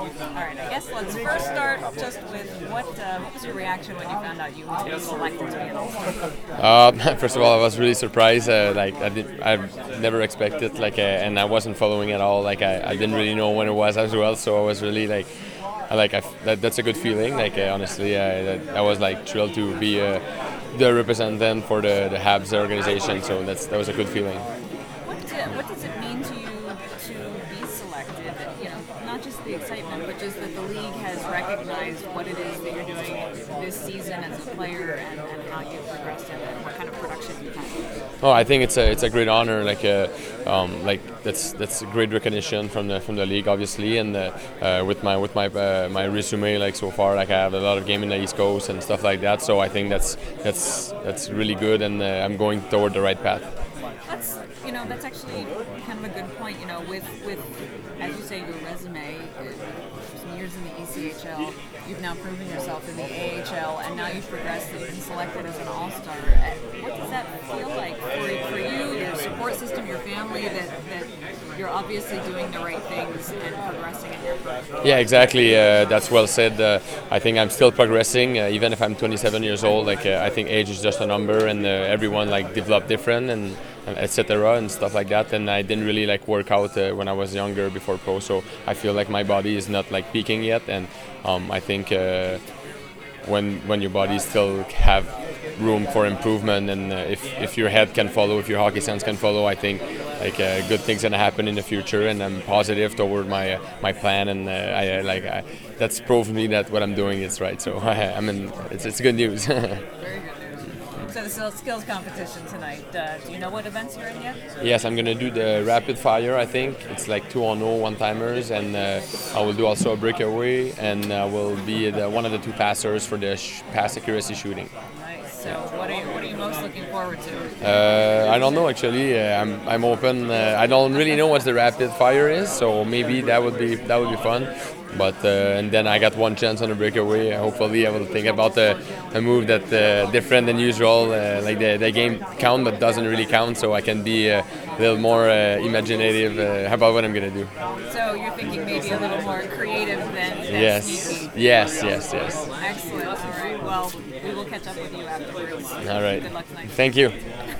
All right, I guess let's first start just with what was your reaction when you found out you were selected to be an All-Star? First of all, I was really surprised. I've never expected and I wasn't following at all. I didn't really know when it was as well. So I was really that's a good feeling. Honestly, I was thrilled to be the representative for the Habs organization. So that was a good feeling. What does it mean to you to be selected? Not just the excitement, but just that the league has recognized what it is that you're doing this season as a player and how you've progressed and what kind of production you've had. Oh, I think it's a great honor. That's a great recognition from the league, obviously, and with my resume so far, I have a lot of game in the East Coast and stuff like that. So I think that's really good, and I'm going toward the right path. That's actually kind of a good point. With as you say, your resume, some years in the ECHL, you've now proven yourself in the AHL, and now you've progressed and been selected as an All-Star. What does that feel like for you, your support system, your family, that you're obviously doing the right things and progressing in your career? Yeah, exactly. That's well said. I think I'm still progressing, even if I'm 27 years old. I think age is just a number, and everyone develop different and etc. and stuff like that. And I didn't really work out when I was younger before pro, so I feel like my body is not peaking yet. And I think when your body still have room for improvement, and if your head can follow, if your hockey sense can follow, I think good things gonna happen in the future, and I'm positive toward my plan, and that's proven me that what I'm doing is right. So it's good news. Very good news. So the skills competition tonight. Do you know what events you're in yet? Yes, I'm gonna do the rapid fire. I think it's 2-on-0 one-timers, and I will do also a breakaway, and I will be one of the two passers for the pass accuracy shooting. Nice. So what are you most looking forward to? I don't know actually. I'm open. I don't really know what the rapid fire is, so maybe that would be fun. But and then I got one chance on a breakaway. Hopefully, I will think about a move that different than usual. The game count, but doesn't really count, so I can be a little more imaginative about what I'm gonna do. So you're thinking maybe a little more creative than yes, sneaky. yes. Excellent. All right. Well, we will catch up with you afterwards. All right. Good luck tonight. Thank you.